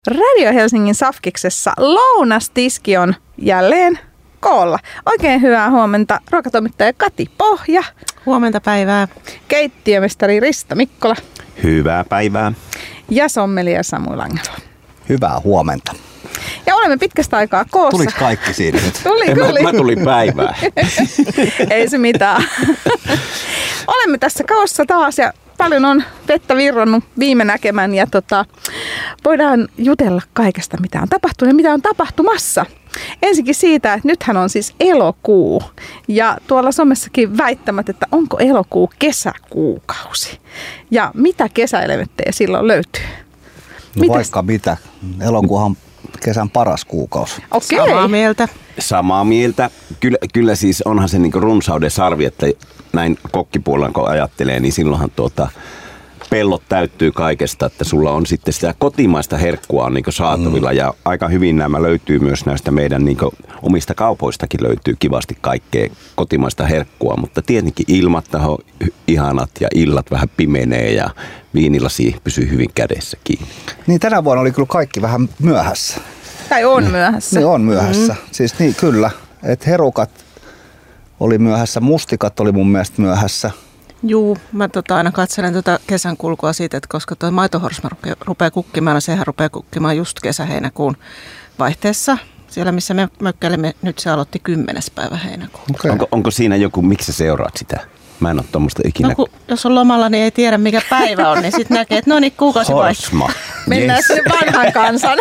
Radio Helsingin Safkiksessa lounastiski on jälleen koolla. Oikein hyvää huomenta ruokatoimittaja Kati Pohja. Huomenta päivää. Keittiömestari Risto Mikkola. Hyvää päivää. Ja sommelia Samu Langelo. Hyvää huomenta. Ja olemme pitkästä aikaa koossa. Tuliko kaikki siinä nyt? Tuli. Mä tulin päivää. Ei se mitään. Olemme tässä koossa taas ja paljon on vettä virrannut viime näkemän ja voidaan jutella kaikesta, mitä on tapahtunut ja mitä on tapahtumassa. Ensinnäkin siitä, että nythän on siis elokuu ja tuolla somessakin väittämät, että onko elokuu kesäkuukausi ja mitä kesäelementtejä silloin löytyy? No vaikka mitä. Elokuuhan kesän paras kuukausi. Okei. Samaa mieltä. Kyllä siis onhan se niinku runsauden sarvi, että näin kokkipuolella kun ajattelee, niin silloinhan pellot täyttyy kaikesta, että sulla on sitten sitä kotimaista herkkua on niinku saatavilla ja aika hyvin nämä löytyy myös näistä meidän niinku omista kaupoistakin löytyy kivasti kaikkea kotimaista herkkua, mutta tietenkin ilmat on ihanat ja illat vähän pimenee ja viinilasi pysyy hyvin kädessä kiinni. Niin tänä vuonna oli kyllä kaikki vähän myöhässä. Tai on myöhässä. Niin on myöhässä. Siis niin kyllä, että herukat oli myöhässä, mustikat oli mun mielestä myöhässä. Juu, mä aina katselen kesän kulkua siitä, että koska tuo maitohorsma rupeaa kukkimaan, ja sehän rupeaa kukkimaan just kesä-heinäkuun vaihteessa. Siellä, missä me mökkäilemme, nyt se aloitti 10. päivä heinäkuuta. Okay. Onko siinä joku, miksi sä seuraat sitä? Mä en ole tuommoista ikinä. No, jos on lomalla, niin ei tiedä mikä päivä on, niin sitten näkee, että no niin, kuukausi vaihtuu. Mennään sinne vanhan kansan.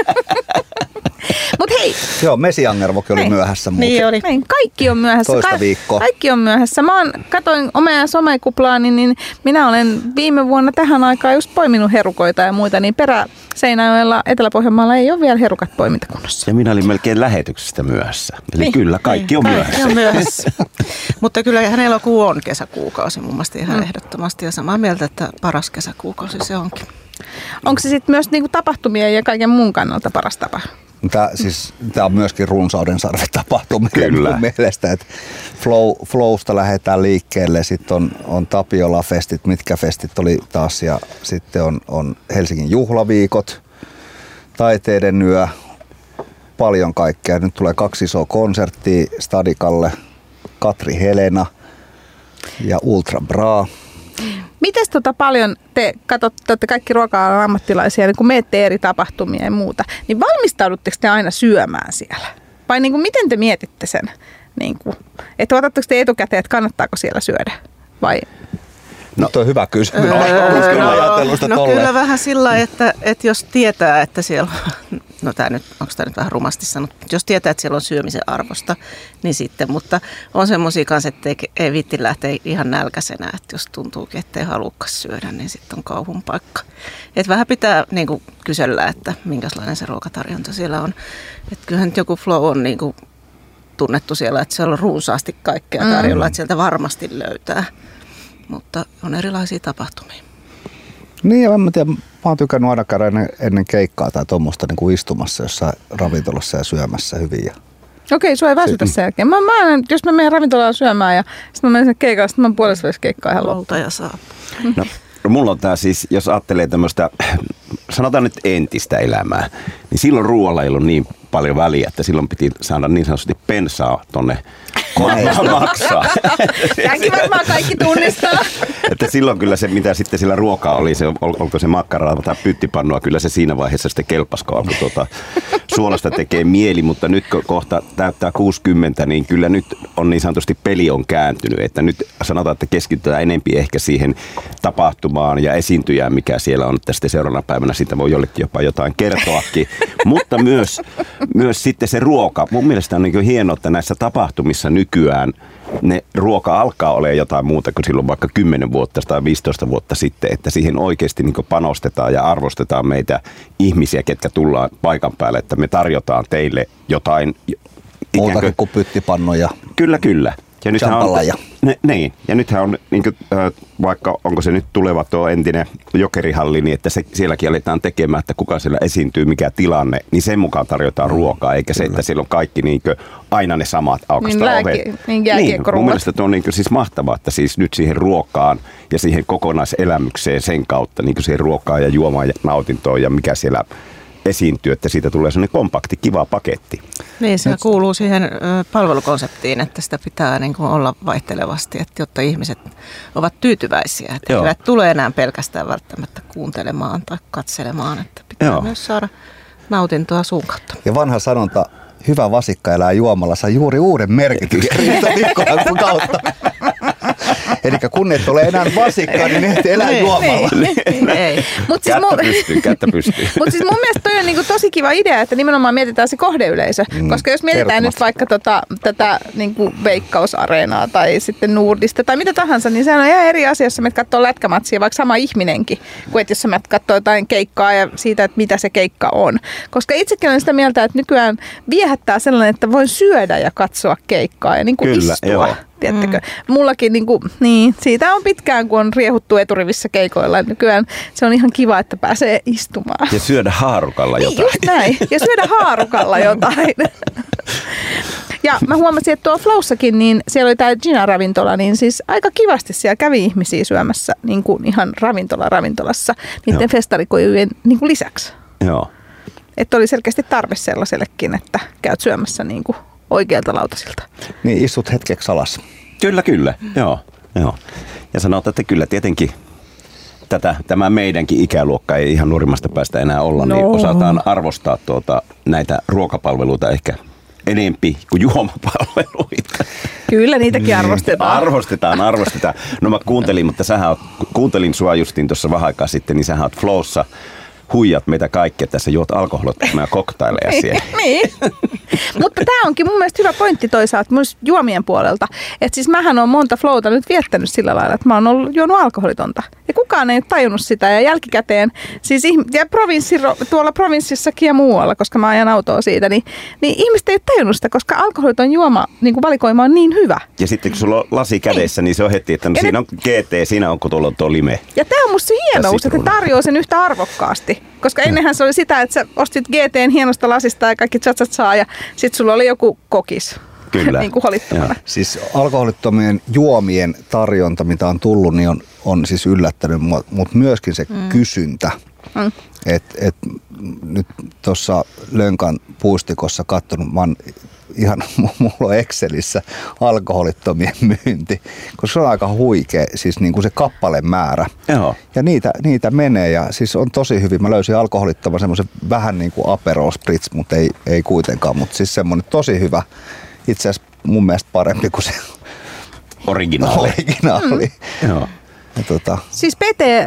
Mut hei. Joo, Mesiangervokin oli myöhässä. Niin oli. Kaikki on myöhässä. Toista viikkoa. Kaikki on myöhässä. Katoin omea somekuplaani, niin minä olen viime vuonna tähän aikaan just poiminut herukoita ja muita, niin Seinäjoella Etelä-Pohjanmaalla ei ole vielä herukat poimintakunnossa. Ja minä olin melkein lähetyksestä myöhässä. Eli niin, kyllä, kaikki on myöhässä. Kaikki on myöhässä. Mutta kyllähän elokuu on kesäkuukausi mun mielestä ihan ehdottomasti ja samaa mieltä, että paras kesäkuukausi se onkin. Onko se sitten myös niinku tapahtumia ja kaiken muun kannalta paras tapa? Tämä on myöskin runsauden sarve tapahtumia Kyllä. mielestä, että Flowsta lähdetään liikkeelle, sitten on Tapiola-festit, mitkä festit oli taas ja sitten on Helsingin juhlaviikot, taiteiden yö, paljon kaikkea. Nyt tulee 2 isoa konserttia Stadikalle, Katri Helena ja Ultra Bra. Mites paljon te katsotte kaikki ruoka-alan ammattilaisia, niin kun menette eri tapahtumia ja muuta, niin valmistaudutteko te aina syömään siellä? Vai niin kuin, miten te mietitte sen? Niin kuin, että otatteko te etukäteen, että kannattaako siellä syödä? Vai? No tuo on hyvä kysymys. Kyllä vähän sillä, että jos tietää, että siellä no onko tämä nyt vähän rumasti sanottu, jos tietää, että siellä on syömisen arvosta, niin sitten, mutta on semmoisia kanssa, että ei viitti lähteä ihan nälkäisenä, että jos tuntuukin, että ei halukaan syödä, niin sitten on kauhun paikka. Että vähän pitää niin kuin kysellä, että minkälainen se ruokatarjonta siellä on. Että kyllähän nyt joku Flow on niin kuin tunnettu siellä, että siellä on runsaasti kaikkea tarjolla, että sieltä varmasti löytää. Mutta on erilaisia tapahtumia. Niin, ja mä tiedän, mä oon tykännyt aina käydä ennen keikkaa tai tuommoista niin kuin istumassa jossain ravintolassa ja syömässä hyvin. Okei, sua ei väsytä sen jälkeen. Jos mä menen ravintolaan syömään ja sitten mä menen sen keikkaan, sitten mä oon puolessa keikkaa ihan loppuun. Ja saa. No, mulla on tää siis, jos ajattelee tämmöistä, sanotaan nyt entistä elämää, niin silloin ruoalla ei ollut niin paljon väliä, että silloin piti saada niin sanotusti pensaa tonne maksaa. Tämänkin varmaan kaikki tunnistaa. Että silloin kyllä se, mitä sitten sillä ruokaa oli, se, olko se makkaraa tai pyttipannua, kyllä se siinä vaiheessa sitten kelpasi, kun alkoi suolasta tekee mieli, mutta nyt kun kohta täyttää 60, niin kyllä nyt on niin sanotusti peli on kääntynyt, että nyt sanotaan, että keskitytään enempi ehkä siihen tapahtumaan ja esiintyjään, mikä siellä on, että sitten seuraavana päivänä siitä voi jollekin jopa jotain kertoakin, mutta myös sitten se ruoka. Mun mielestä on niin hienoa, että näissä tapahtumissa nykyään ne ruoka alkaa olemaan jotain muuta kuin silloin vaikka 10 vuotta tai 15 vuotta sitten, että siihen oikeasti niin panostetaan ja arvostetaan meitä ihmisiä, ketkä tullaan paikan päälle, että me tarjotaan teille jotain. Muutakin kuin pyttipannoja. Kyllä. Ja nythän on, niin, ja nythän on, niin kuin, vaikka onko se nyt tuleva tuo entinen jokerihalli, niin että sielläkin aletaan tekemään, että kuka siellä esiintyy, mikä tilanne, niin sen mukaan tarjotaan ruokaa, eikä se, että siellä on kaikki niin kuin, aina ne samat aukasta ovet. Niin, mun mielestä tuo on niin kuin, siis mahtavaa, että siis nyt siihen ruokaan ja siihen kokonaiselämykseen sen kautta, niin kuin siihen ruokaan ja juomaan ja nautintoon ja mikä siellä esiintyy, että siitä tulee sellainen kompakti, kiva paketti. Niin, se kuuluu siihen palvelukonseptiin, että sitä pitää niin kuin olla vaihtelevasti, että jotta ihmiset ovat tyytyväisiä. Että eivät tule enää pelkästään välttämättä kuuntelemaan tai katselemaan, että pitää myös saada nautintoa suun kautta. Ja vanha sanonta, hyvä vasikka elää juomalla, saa juuri uuden merkityksen Riitta Nikkolan kautta. Eli kun et ole enää vasikka, niin et elää juomalla. Kättä pystyy. Mutta siis mun mielestä toi on niinku tosi kiva idea, että nimenomaan mietitään se kohdeyleisö. Koska jos mietitään nyt vaikka tätä niinku Veikkausareenaa tai sitten Nordista tai mitä tahansa, niin sehän on ihan eri asia, jos sä menet katsoo lätkämatsia, vaikka sama ihminenkin, kuin että jos sä menet katsoo jotain keikkaa ja siitä, että mitä se keikka on. Koska itsekin olen sitä mieltä, että nykyään viehättää sellainen, että voi syödä ja katsoa keikkaa ja niinku istua. Joo. Tiedättekö? Mullakin siitä on pitkään, kun on riehuttu eturivissä keikoilla. Nykyään se on ihan kiva, että pääsee istumaan. Ja syödä haarukalla jotain. Just näin. Ja syödä haarukalla jotain. Ja mä huomasin, että tuolla Flowssakin, niin siellä oli tämä Gina-ravintola, niin siis aika kivasti siellä kävi ihmisiä syömässä niin kuin ihan ravintolassa niiden festarikojujen niin kuin lisäksi. Joo. Että oli selkeästi tarve sellaisellekin, että käyt syömässä niin kuin oikealta lautasilta. Niin, istut hetkeksi alas. Kyllä. Joo. Ja sanotaan, että kyllä tietenkin tämä meidänkin ikäluokka ei ihan nuorimmasta päästä enää olla, niin osataan arvostaa näitä ruokapalveluita ehkä enempi kuin juomapalveluita. Kyllä, niitäkin arvostetaan. Arvostetaan. No mä kuuntelin sua justiin tuossa vähän aikaa sitten, niin sähän oot Flowssa. Huijat meitä kaikkia tässä, juot alkoholittomia koktaileja siellä. Niin. Mutta tämä onkin mun mielestä hyvä pointti toisaalta myös juomien puolelta. Että siis mähän on monta flowta nyt viettänyt sillä lailla, että mä oon juonut alkoholitonta. Ja kukaan ei tajunnut sitä. Ja jälkikäteen, siis ja tuolla provinssissakin ja muualla, koska mä ajan autoa siitä, niin ihmiset ei tajunnut sitä, koska alkoholiton juoma niin valikoima on niin hyvä. Ja sitten kun sulla on lasi kädessä, niin se on heti, että siinä on GT, siinä on tuo lime. Ja tämä on musta se hienous, että tarjoaa sen yhtä arvokkaasti. Koska ennenhän se oli sitä, että sä ostit GT:n hienosta lasista ja kaikki chatsat saa ja sit sulla oli joku kokis. Kyllä. Niin kuin holittomana. Siis alkoholittomien juomien tarjonta, mitä on tullut, niin on siis yllättänyt, mutta myöskin se kysyntä. Et nyt tuossa Lönkän puistikossa katsonut, mä oon mulla on Excelissä alkoholittomien myynti, koska se on aika huikea, siis niin kuin se kappalemäärä. Joo. Ja niitä menee ja siis on tosi hyvin. Mä löysin alkoholittoman semmoisen vähän niin kuin Aperol Spritz, mutta ei kuitenkaan, mutta siis semmoinen tosi hyvä, itse asiassa mun mielestä parempi kuin se originaali. Joo. Siis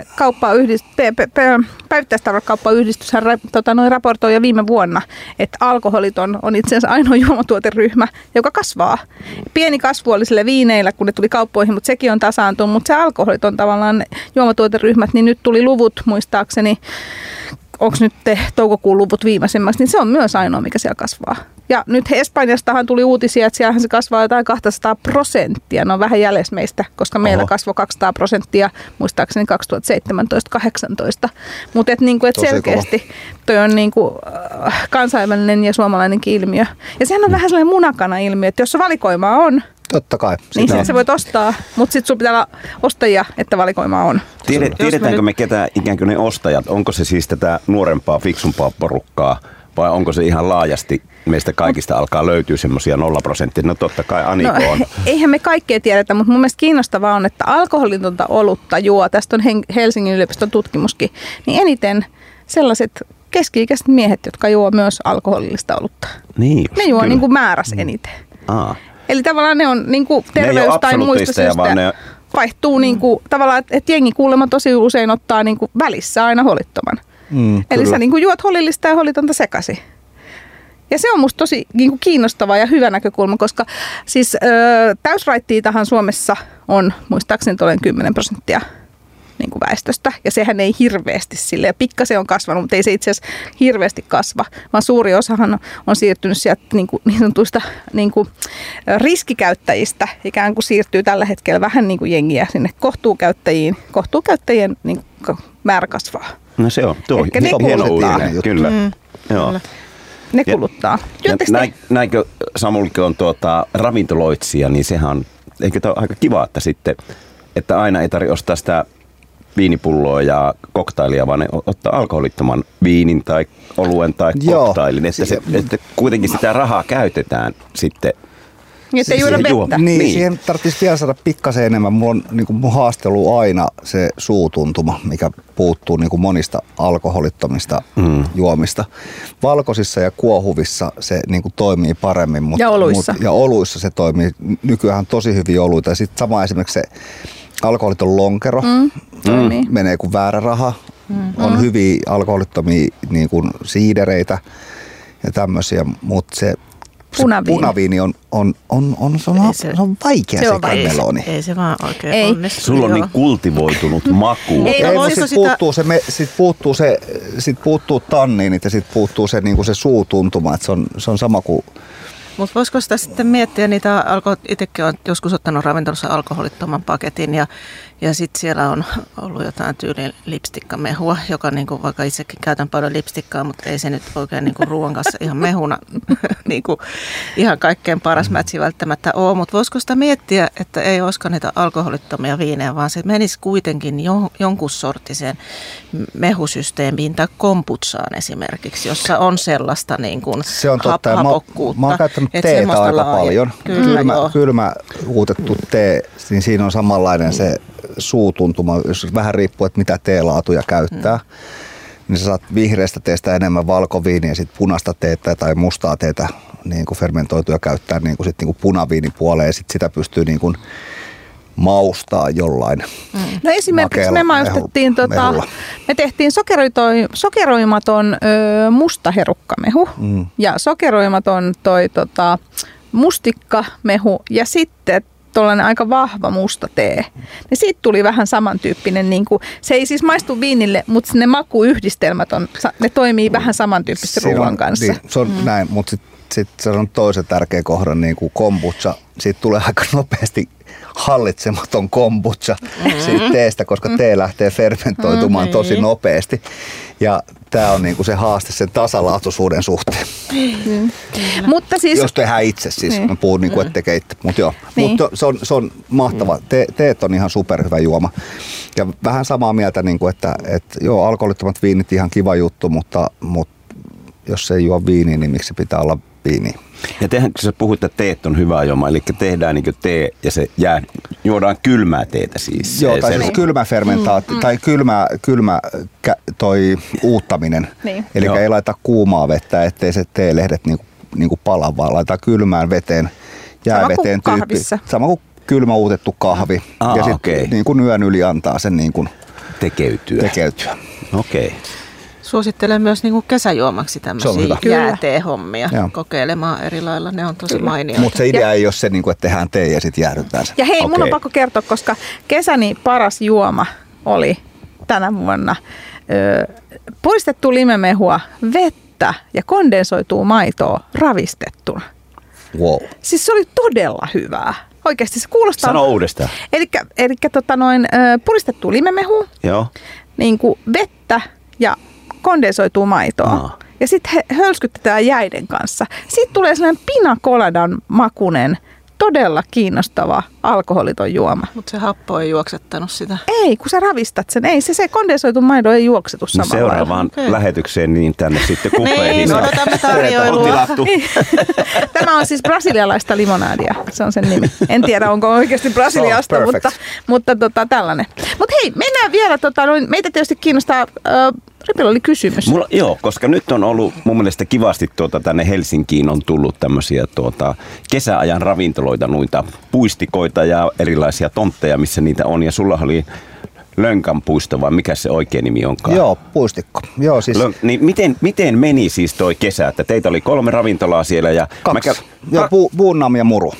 päivittäistavarakauppayhdistys raportoi jo viime vuonna, että alkoholiton on itse asiassa ainoa juomatuoteryhmä, joka kasvaa. Pieni kasvu oli sille viineillä, kun ne tuli kauppoihin, mutta sekin on tasaantunut. Mutta se alkoholiton tavallaan juomatuoteryhmät, niin nyt tuli luvut muistaakseni, onko nyt toukokuun luvut viimeisimmäksi, niin se on myös ainoa, mikä siellä kasvaa. Ja nyt Espanjastahan tuli uutisia, että siellähän se kasvaa jotain 200%. Ne on vähän jäljessä meistä, koska meillä kasvoi 200%, muistaakseni 2017-2018. Mutta niinku, et selkeästi toi on niinku, kansainvälinen ja suomalainenkin ilmiö. Ja sehän on vähän sellainen munakana-ilmiö, että jos valikoimaa on, totta kai. Niin sä voit ostaa, mutta sitten sun pitää olla ostajia, että valikoima on. Tiedetäänkö me ketä ikään kuin ne ostajat? Onko se siis tätä nuorempaa, fiksumpaa porukkaa vai onko se ihan laajasti meistä kaikista alkaa löytyä semmoisia 0%? No totta kai Aniko on. Eihän me kaikkea tiedetä, mutta mun mielestä kiinnostavaa on, että alkoholitonta olutta juo, tästä on Helsingin yliopiston tutkimuskin, niin eniten sellaiset keski-ikäiset miehet, jotka juo myös alkoholillista olutta. Niin, ne juo niin kuin määräs eniten. Eli tavallaan ne on niin kuin terveys- tai muista syystä vaihtuu niin kuin, tavallaan, että jengi kuulemma tosi usein ottaa niin kuin välissä aina holittoman. Eli sä niin kuin juot holillista ja holitonta sekaisin. Ja se on musta tosi niin kuin kiinnostava ja hyvä näkökulma, koska siis täysraittiitahan Suomessa on muistaakseni 10% niin kuin väestöstä. Ja sehän ei hirveästi sille, ja pikkasen on kasvanut, mutta ei se itse asiassa hirveästi kasva, vaan suuri osahan on siirtynyt sieltä niin sanotuista niin kuin riskikäyttäjistä, ikään kuin siirtyy tällä hetkellä vähän niin kuin jengiä sinne kohtuukäyttäjiin. Kohtuukäyttäjien niin kuin määrä kasvaa. No se on, tuo on hieno uutinen, kyllä. Joo. Ne kuluttaa. Näinkö Samulki on ravintoloitsija, niin sehän on, eikö tämä ole aika kiva, että sitten, että aina ei tarvitse ostaa sitä viinipulloa ja koktailia, vaan ne ottaa alkoholittoman viinin tai oluen tai koktailin. Että kuitenkin sitä rahaa käytetään sitten. Että ei juoda vettä. Niin, siihen tarvitsisi vielä saada pikkasen enemmän. Mun haaste on ollut aina se suutuntuma, mikä puuttuu niin kuin monista alkoholittomista juomista. Valkoisissa ja kuohuvissa se niin kuin toimii paremmin. Ja oluissa. Ja oluissa se toimii. Nykyään tosi hyvin oluita. Ja sitten sama esimerkiksi se alkoholiton lonkero menee kuin väärä raha. On hyviä alkoholittomia niin kuin siidereitä ja tämmöisiä, mutta se punaviini on vaikea se kanneloni. Ei se vaan oikein onnistu. Sulla on niin kultivoitunut maku. Sit puuttuu tanniinit ja sit puuttuu se, niinku se suutuntuma. Se on sama kuin... Mutta voisiko sitä sitten miettiä niitä, itsekin olen joskus ottanut ravintolassa alkoholittoman paketin ja sitten siellä on ollut jotain tyyliin lipstikkamehua, joka niinku, vaikka itsekin käytän paljon lipstikkaa, mutta ei se nyt oikein niinku ruoan kanssa ihan mehuna niinku, ihan kaikkein paras mätsi välttämättä ole. Mutta voisiko sitä miettiä, että ei olisikaan niitä alkoholittomia viinejä, vaan se menisi kuitenkin jonkun sorttiseen mehusysteemiin tai kombutsaan esimerkiksi, jossa on sellaista niinku hapokkuutta. Mä oon käyttänyt teetä aika paljon. Kylmä uutettu tee, niin siinä on samanlainen se suutuntuma, jos vähän riippuu, että mitä teelaatuja käyttää. Niin sä saat vihreästä teestä enemmän valkoviiniä, sit punaista teetä tai mustaa teetä niin kuin fermentoituja käyttää niin kuin sit niin kuin punaviinipuoleen ja sit sitä pystyy niin kuin maustaa jollain. No esimerkiksi me maustettiin, me tehtiin sokeroimaton mustaherukkamehu ja sokeroimaton mustikkamehu ja sitten tuollainen aika vahva musta tee. Ja siitä tuli vähän samantyyppinen, niin kuin, se ei siis maistu viinille, mutta ne makuyhdistelmät ne toimii vähän samantyyppisesti ruoan kanssa. Niin, se on näin, mutta sitten se on toisen tärkeä kohdan, niin kuin kombucha. Siitä tulee aika nopeasti hallitsematon kombucha siitä teestä, koska tee lähtee fermentoitumaan tosi nopeasti. Ja tämä on niinku se haaste sen tasalaatuisuuden suhteen. Mutta siis, jos tehdään itse siis, mä puhun niinku ette keitte, mutta joo. Mutta se on mahtava. Teet on ihan superhyvä juoma. Ja vähän samaa mieltä, niinku, että joo, alkoholittomat viinit ihan kiva juttu, mutta jos ei juo viiniä, niin miksi pitää olla viiniä? Ja tehän, kun sä puhuit, että teet on hyvä juoma, eli tehdään niin tee ja se juodaan kylmää teetä siis. Joo, tai siis kylmä fermentaatio, tai kylmä toi uuttaminen. Niin. Eli ei laita kuumaa vettä, ettei se teelehdet niinku pala, vaan laita kylmään veteen, jääveteen tyyppi. Sama kuin kylmä uutettu kahvi. Ja sitten niin kuin yön yli antaa sen niin kuin tekeytyä. Okei. Suosittelen myös niin kuin kesäjuomaksi tämmöisiä jääteehommia kokeilemaan eri lailla. Ne on tosi mainioita. Mutta se idea ei ole se, että tehdään tee ja sitten jäädytään se. Ja hei, mun on pakko kertoa, koska kesäni paras juoma oli tänä vuonna puristettua limemehua, vettä ja kondensoitua maitoa ravistettuna. Wow. Siis se oli todella hyvää. Oikeasti se kuulostaa... Sano uudestaan. Elikkä puristettua limemehua, niin kuin vettä ja kondensoituu maitoa. Ja sitten hölskytetään jäiden kanssa. Sitten tulee sellainen pina coladan makunen, todella kiinnostava alkoholiton juoma. Mutta se happo ei juoksettanut sitä. Ei, kun sä ravistat sen. Ei, se kondensoitu maito ei juoksetu samalla lailla. Seuraavaan lähetykseen niin tänne sitten kupeihin. Niin, odotamme tarjoilua. Tämä on siis brasilialaista limonadia. Se on sen nimi. En tiedä, onko oikeasti Brasiliasta, mutta tällainen. Mutta hei, mennään vielä. Meitä tietysti kiinnostaa... Ripillä oli kysymys. Koska nyt on ollut mun mielestä kivasti tänne Helsinkiin on tullut tämmöisiä kesäajan ravintoloita, noita puistikoita ja erilaisia tontteja, missä niitä on. Ja sulla oli Lönkän puisto, vai mikä se oikea nimi onkaan? Joo, puistikko. Joo, siis... Niin miten meni siis toi kesä? Että teitä oli 3 ravintolaa siellä ja... 2. Buunam ja Muru.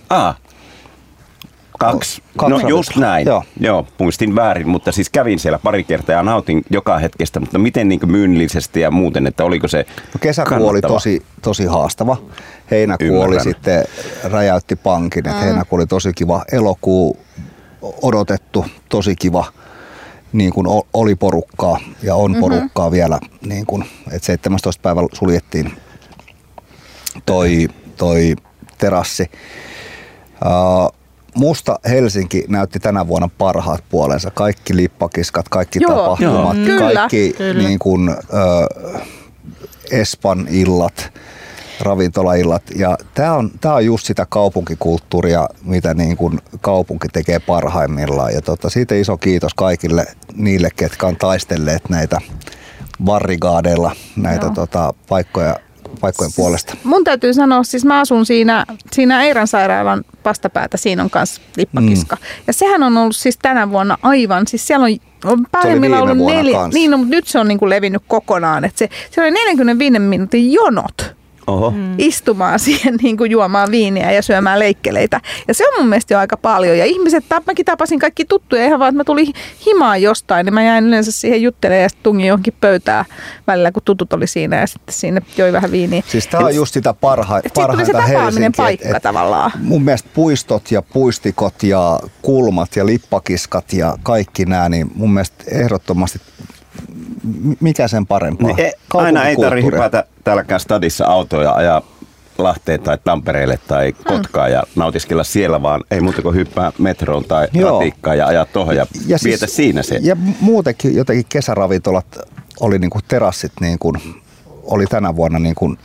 2. No just näin. Joo, muistin väärin, mutta siis kävin siellä pari kertaa ja nautin joka hetkestä, mutta miten niin myynnillisesti ja muuten, että oliko se kesäkuu oli tosi haastava. Heinäkuu oli sitten räjäytti pankin, että heinäkuu oli tosi kiva. Elokuu odotettu, tosi kiva. Niin kuin oli porukkaa ja on porukkaa vielä, niin kuin, että 17. päivällä suljettiin toi terassi. Musta Helsinki näytti tänä vuonna parhaat puolensa. Kaikki lippakiskat, kaikki tapahtumat, kaikki niin kuin, Espan illat, ravintolaillat. Ja tää on just sitä kaupunkikulttuuria, mitä niin kuin kaupunki tekee parhaimmillaan. Ja siitä iso kiitos kaikille niille, ketkä on taistelleet näitä barrikaadeilla näitä paikkojen puolesta. Mun täytyy sanoa, siis mä asun siinä Eiran sairaalan vastapäätä, siinä on kanssa lippakiska. Ja sehän on ollut siis tänä vuonna aivan, siis siellä on parhaimmillaan ollut 4, niin no, mutta nyt se on niin kuin levinnyt kokonaan, että se oli 45 minuutin jonot. Istumaan siihen niin kuin juomaan viiniä ja syömään leikkeleitä. Ja se on mun mielestä jo aika paljon. Ja ihmiset, mäkin tapasin kaikki tuttuja ihan vaan, että mä tulin himaan jostain, niin mä jäin yleensä siihen juttelemaan ja sitten tungin johonkin pöytään välillä, kun tutut oli siinä ja sitten siinä joi vähän viiniä. Siis tää on just sitä parhaita tuli se tapaaminen paikka tavallaan. Mun mielestä puistot ja puistikot ja kulmat ja lippakiskat ja kaikki nämä, niin mun mielestä ehdottomasti mikä sen parempaa? Niin, aina ei tarvitse hypätä täälläkään stadissa autoja ajaa Lahteen tai Tampereelle tai Kotkaan ja nautiskella siellä, vaan ei muuta kuin hyppää metroon tai ratikkaan ja ajaa tuohon ja vietä siis, siinä se. Ja muutenkin jotenkin kesäravintolat oli niin kuin terassit niin kuin oli tänä vuonna niin kuin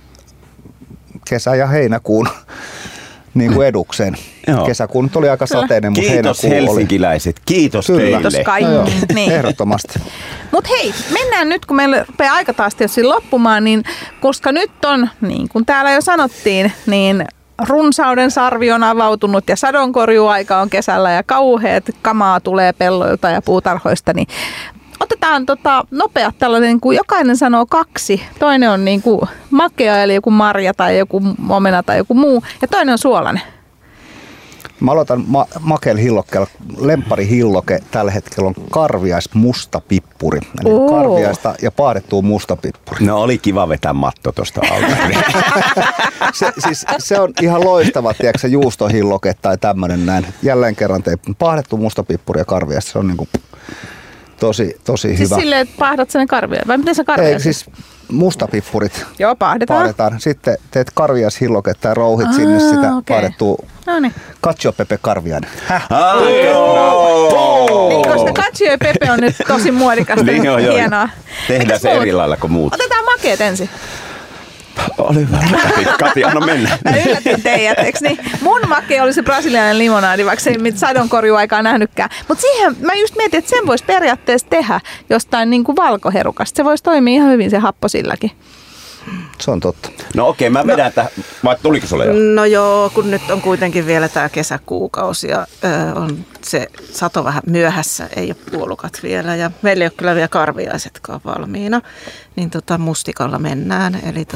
kesä- ja heinäkuun niin kuin edukseen. Kesäkuun nyt oli aika sateinen, mutta heinäkuu oli. Kiitos helsinkiläiset, kiitos teille. Kiitos kaikki. Niin. Ehdottomasti. Mutta hei, mennään nyt, kun meillä rupeaa aika taas tietysti loppumaan, niin koska nyt on, niin kuin täällä jo sanottiin, niin runsauden sarvi on avautunut ja sadonkorjuaika on kesällä ja kauheat kamaa tulee pelloilta ja puutarhoista, niin otetaan nopeat tällainen, kun jokainen sanoo 2. Toinen on niin kuin makea, eli joku marja tai joku omena tai joku muu, ja toinen on suolainen. Mä aloitan makealla hillokkeella. Lempparihilloke tällä hetkellä on karviais mustapippuri. Eli karviaista ja paadettua mustapippuri. No oli kiva vetää matto tuosta alta. se on ihan loistava, tiedätkö, juustohilloke tai tämmöinen näin. Jälleen kerran paadettu mustapippuri ja karviaista. Se on niin kuin tosi hyvä. Siis silleen, että paahdat sen karvia, vai miten sä karvia? Ei, siis mustapippurit. Joo, paahdetaan. Sitten teet karviashilloketta ja rouhit sinne sitä paadettua cacio e pepe karviainen. Niin, koska cacio e pepe on nyt tosi muodikasta. Niin, hienoa. Tehdään se eri lailla kuin muut. Otetaan makeet ensin. Oli hyvä. Kati, anna mennä. Mä yllätin teidät, eikö niin? Mun make oli se brasilialainen limonaadi, vaikka se ei sadonkorjuaikaa nähnytkään. Mutta siihen mä just mietin, että sen voisi periaatteessa tehdä jostain niin kuin valkoherukasta. Se voisi toimia ihan hyvin se happo silläkin. Se on totta. No okei, mä vedän vai tuliko sulle jo? No joo, kun nyt on kuitenkin vielä tää kesäkuukausi ja on se sato vähän myöhässä, ei ole puolukat vielä ja meillä ei ole kyllä vielä karviaisetkaan valmiina, niin mustikalla mennään. Eli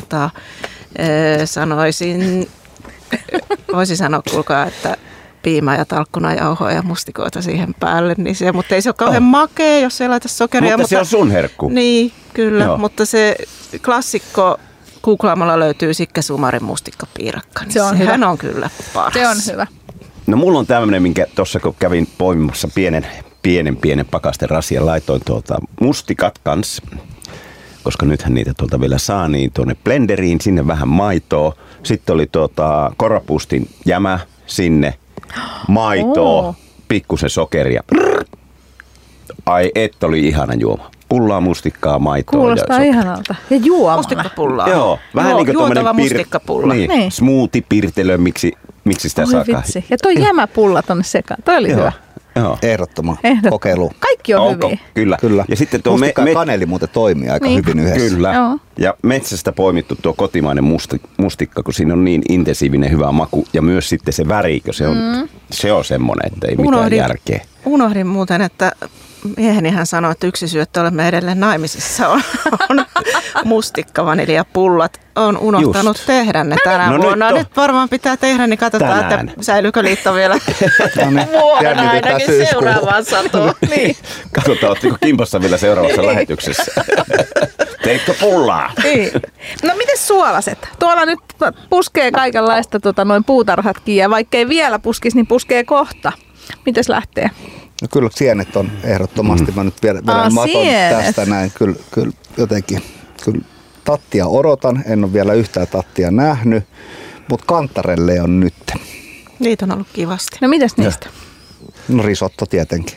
voisin sanoa kuulkaa, että piimää ja talkkunajauhoa ja mustikoita siihen päälle, niin mutta ei se ole kauhean makea, jos ei laita sokeria. Mutta se on sun herkku. Niin, kyllä, mutta se klassikko googlaamalla löytyy Sikke Sumarin mustikkapiirakka, niin sehän on kyllä paras. Se on hyvä. No mulla on tämmöinen, minkä tuossa kun kävin poimimassa pienen pakasten rasian, laitoin mustikat kanssa, koska nythän niitä tuolta vielä saa, niin tuonne blenderiin, sinne vähän maitoa. Sitten oli korapustin jämä sinne, maitoa, pikkusen sokeria. Ai et, oli ihana juoma. Pullaa, mustikkaa, maitoa. Kuulostaa ihanalta. Ja juomana. Mustikkapulaa. Joo, vähän niin kuin juotava mustikkapulla. Niin. Smoothie-pirtelö, miksi sitä saakaan. Ja toi jämäpulla tonne sekaan. Toi oli hyvä. Joo. Ehdottoman kokeilu. Kaikki on hyviä. Kyllä. Ja sitten tuo mustikka ja kaneli muuten toimii aika hyvin yhdessä. Kyllä. Joo. Ja metsästä poimittu tuo kotimainen mustikka, kun siinä on niin intensiivinen hyvä maku ja myös sitten se väri, kun se on semmoinen, että ei mitään järkeä. Unohdin muuten, että miehenihän sanoi, että yksi syy, että olemme edelleen naimisissa on mustikkavaniliapullat. On unohtanut tehdä ne tänä vuonna. Nyt varmaan pitää tehdä, niin katsotaan, tänään. Että säilyykö liitto vielä vuoden ainakin seuraavaan satoon. Niin. Katsotaan, ottiko kimpossa vielä seuraavassa lähetyksessä. Teitkö pullaa? Niin. No miten suolaset? Tuolla nyt puskee kaikenlaista noin puutarhatkin ja vaikka ei vielä puskisi, niin puskee kohta. Mites lähtee? No kyllä sienet on ehdottomasti. Mä nyt vedän maton tästä näin. Kyllä jotenkin. Kyllä tattia odotan. En ole vielä yhtään tattia nähnyt. Mutta kantarelle on nyt. Niitä on ollut kivasti. No mitäs niistä? No risotto tietenkin.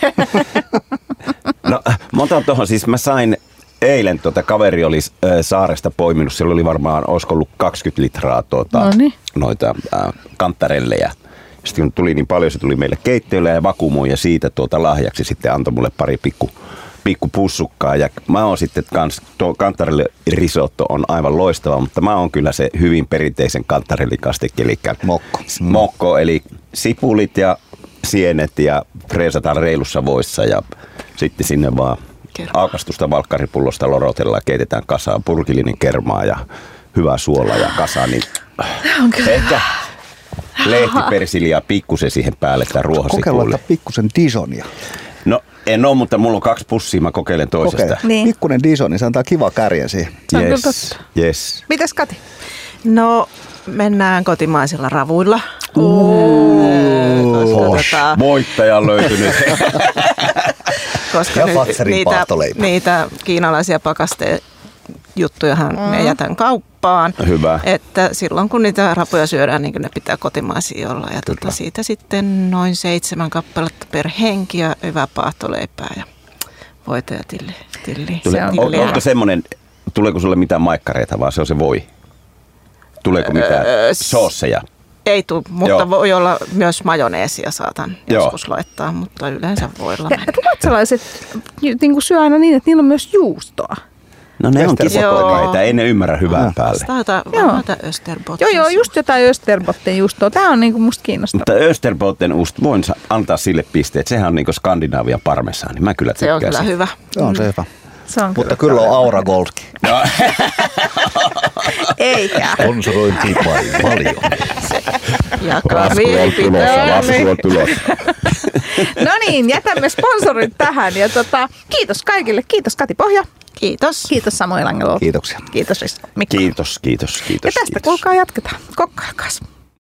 No mä otan tuohon, siis mä sain eilen, kaveri oli saaresta poiminut, siellä oli varmaan, olisiko ollut 20 litraa noita kantarellejä. Sitten kun tuli niin paljon, se tuli meille keittiölle ja vakuumui ja siitä lahjaksi sitten antoi mulle pari pikku pussukkaa. Ja mä oon sitten kans, tuo kantarelli risotto on aivan loistava, mutta mä oon kyllä se hyvin perinteisen kantarellikastikki, eli mokko, eli sipulit ja sienet ja freesataan reilussa voissa ja sitten sinne vaan aukastusta valkkaripullosta lorotellaan, keitetään kasaan purkillinen kermaa ja hyvää suolaa ja kasaan, niin ehkä lehtipersiliä pikkusen siihen päälle tai ruohosipuille. Kokeillaan pikkusen Dijonia. No en ole, mutta mulla on 2 pussia, mä kokeilen toisesta. Niin. Pikkunen Dijon, niin se antaa kiva kärjen siihen. Yes. Mitäs Kati? No mennään kotimaisilla ravuilla. Voittaja on löytynyt. Koska niitä kiinalaisia pakastejuttujahan me jätän kauppaan. Hyvä. Että silloin kun niitä rapuja syödään, niin ne pitää kotimaisia olla. Ja siitä sitten noin 7 kappaletta per henki ja hyvää paahtoleipää ja voita ja tilli. Onko semmoinen, tuleeko sulle mitään maikkareita, vaan se on se voi? Tuleeko mitään soosseja? Ei tule, mutta voi olla myös majoneesia saatan joskus laittaa, mutta yleensä voilla mennä. Ruotsalaiset niin syö aina niin, että niillä on myös juustoa. No ne on kisakokaita, ei ne ymmärrä hyvää päälle. Jotain Österbotten. Joo, just jotain Österbotten juustoa. Tämä on niinku musta kiinnostavaa. Mutta Österbotten ost, voin antaa sille pisteet. Sehän on niinku Skandinavian parmesaani. Mä kyllä tykkään. Se on kyllä hyvä. On se hyvä. Mutta kyllä on Aura Goldkin. No. Eikä. Sponsorointiin paljon. Ja kahvin pitää. No niin, jätämme sponsorit tähän. Ja kiitos kaikille. Kiitos Kati Pohja. Kiitos. Kiitos Samuel Angelo. Kiitoksia. Kiitos Mikko. Kiitos. Ja tästä kuulkaa jatketaan. Kokkailkaas.